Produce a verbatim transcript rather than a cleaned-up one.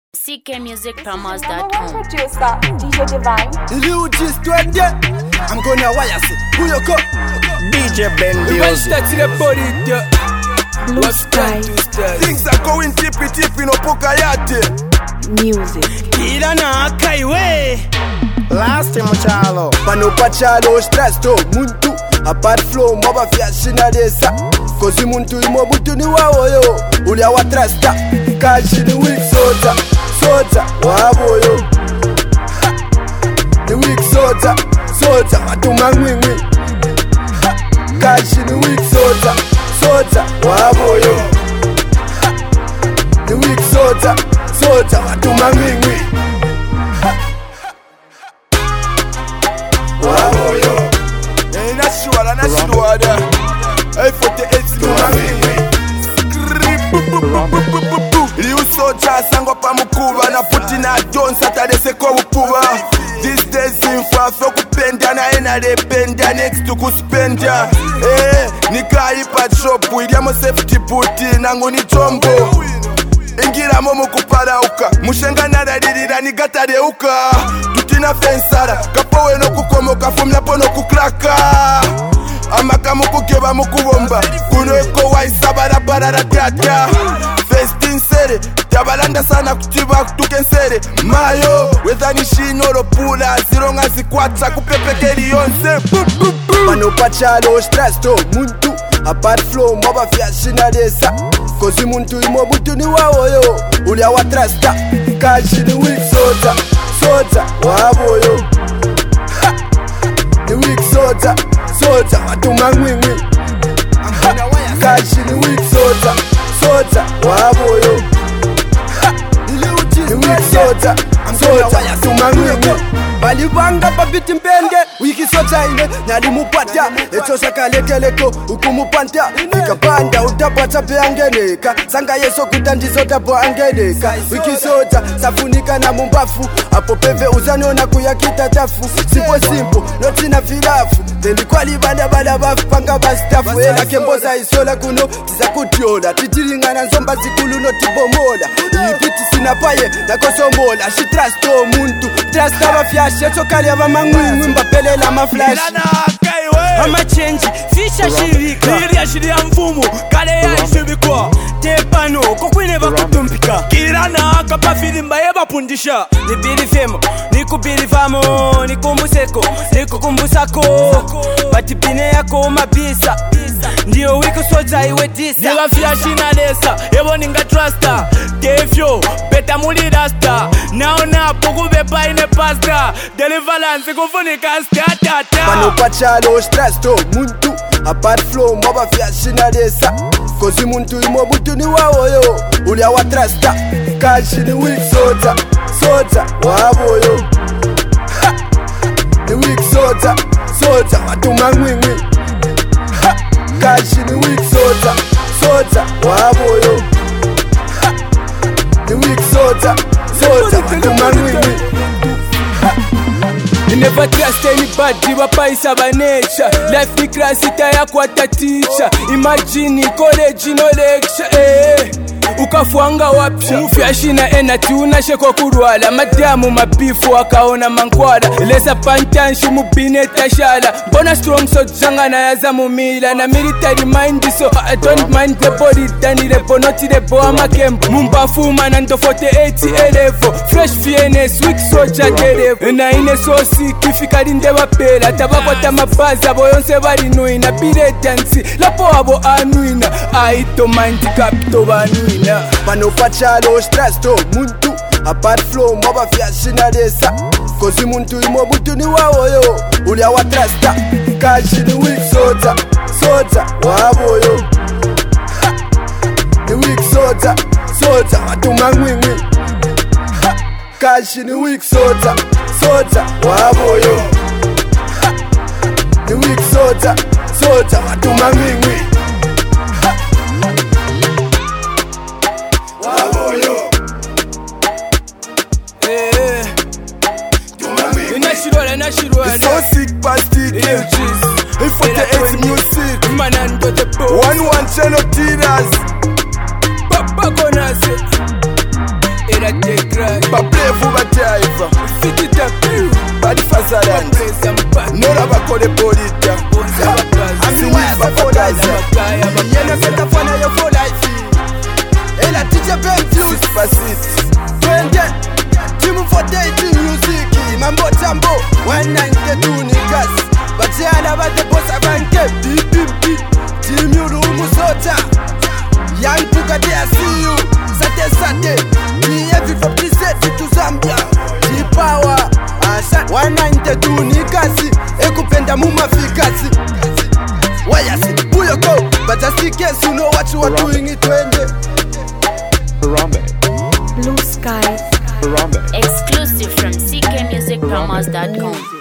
C K music promos dot com. Producer D J Divine. You just went there. I'm gonna wire it. Who you go? D J Ben Music. What's the body there? Blue Sky Things are going tippy tippy no pokayate. Music. Kila na kaiwe. Last time chalo. Pano pachalo stress to muntu. A bad flow moba fia shinadesa. Kozi muntu imo butu ni wawoyo. Ulia wa trasta. Kashi ni weak soldier. Soldier wawoyo. The weak soldier. Soldier watuma ngwingwi. Kashi ni weak soldier. Soldier wawoyo. The weak soldier. Soldier watuma ngwingwi. Wawoyo. Nashwala nashwala I forty-eight Liu soja sango pa mukuba na puti na John Saturday seko upuba. These days infa fo kupenda na ena de benda next to kuspenda. Eh nika ipa shop ilya mo safety puti nangu ni chombo. Ingira momo kuparauka mushenga naradilira nigatadeuka. Tutina fensara kapowe no kukomoka fumya pono kukraka. Amaka mukugeba mukubomba kuno eko waisa barabara ratata. First in sere tabalanda sana kutiba kutukensere mayo wethani shinoro pula zironga zikwata kupepekeli yonse. Pano pachalo stress to muntu. A bad flow moba fia shinadesa. Kozi muntu imo butu ni wawoyo. Ulia wa trasta. Kashi ni weak soldier. Soldier wawoyo. The weak soldier. Soldier watuma ngwingwi. Kashi ni weak soldier. Soldier wawoyo. The weak soldier. Soldier watuma ngwingwi. Balibanga babiti mpende wiki soja ine nyali mupata etosha kalekeleko ukumupanta ikapanda utapata pe angeneka sanga yeso kutandizo tapo angeneka wiki soja safunika na mumbafu apo peve uzanona kuyakita tafu sipo simpo notina filafu tendi kwali bada bada bafu panga bastafu ela kemboza isola kuno tizakutiola titiringana nzomba zikulu notibomola ipiti sinapaye nakosombola shi trust o muntu trust abafya sheto kali abamangwingwi mbapelela amaflash Amachenji fisha shirika Liria shiria mfumu kale ya ishibikwa Tepano kokwine bakutumpika Kirana kapa filimba yeba pundisha Nibili femo, nikubili famo Nikumbuseko, nikukumbusako Batipine yako mabisa Ndiyo wiku soja iwe disa Nila fia shina desa, ebo ninga trusta Kefyo, beta muli rasta Naona puku bepa ine pasta Deliverance kufunika statata Pano pachalo stress to muntu. A bad flow moba fia shinadesa. Kozi muntu imo butu ni wawoyo. Ulia wa trasta. Kashi ni weak soldier. Soldier wawoyo. The weak soldier. Soldier watuma ngwingwi. Kashi ni weak soldier. Soldier wawoyo. The weak soldier. Soldier watuma ngwingwi. You never trust anybody, wapaisa ba nature. Life ni class itaya kwa tatisha. Imagine college no lecture, eh. Ukafuanga wapi mufya shina enati unasheko kurwala madamu mabifu wakaona mankwala leza pantanshi mubine tashala mbona strong so jangana yaza mumila na military mind so I don't mind the body dani repo noti repo amakembo mumbafu manando forty-eight elevo fresh V N S weak soldier televo na ine so sick fikali ndeba pela tabako tamabaza boyonse bali nuina bile dance lapo abo anuina I don't mind capto banuina. Pano pachalo stress to muntu. A bad flow moba fia shinadesa. Kozi muntu imo butu ni wawoyo. Ulia wa trasta. Kashi ni weak soldier. Soldier wawoyo. The weak soldier. Soldier watuma ngwingwi. Kashi ni weak soldier. Soldier wawoyo. The weak soldier. Soldier watuma ngwingwi. So sick plastic If forty-eight music One one channel tiras Papa konase Better take right. baplay for bataiva Fit it up. bali fazaland Praise and back. nera bakole polita Bonza bakazi. asinimba fakazi Bakaya bakaya. Yena seta fana yo for life. Ela teacher Ben Fuse. six by six Twende. Team for dating music. Mambo jambo. one ninety-two niggas. Batiana bate boss abanke. Beep beep beep. Team you room sota. Young Puka de I see you. Sate sate. Me every from this to Zambia. G-Power. Asha one ninety-two niggas. Ekupenda mumafikasi. Wayasi, Buyoko. But just in case you know what you are doing it twende. Harambe. Blue skies. Harambe. Exclusive from c k music promos dot com.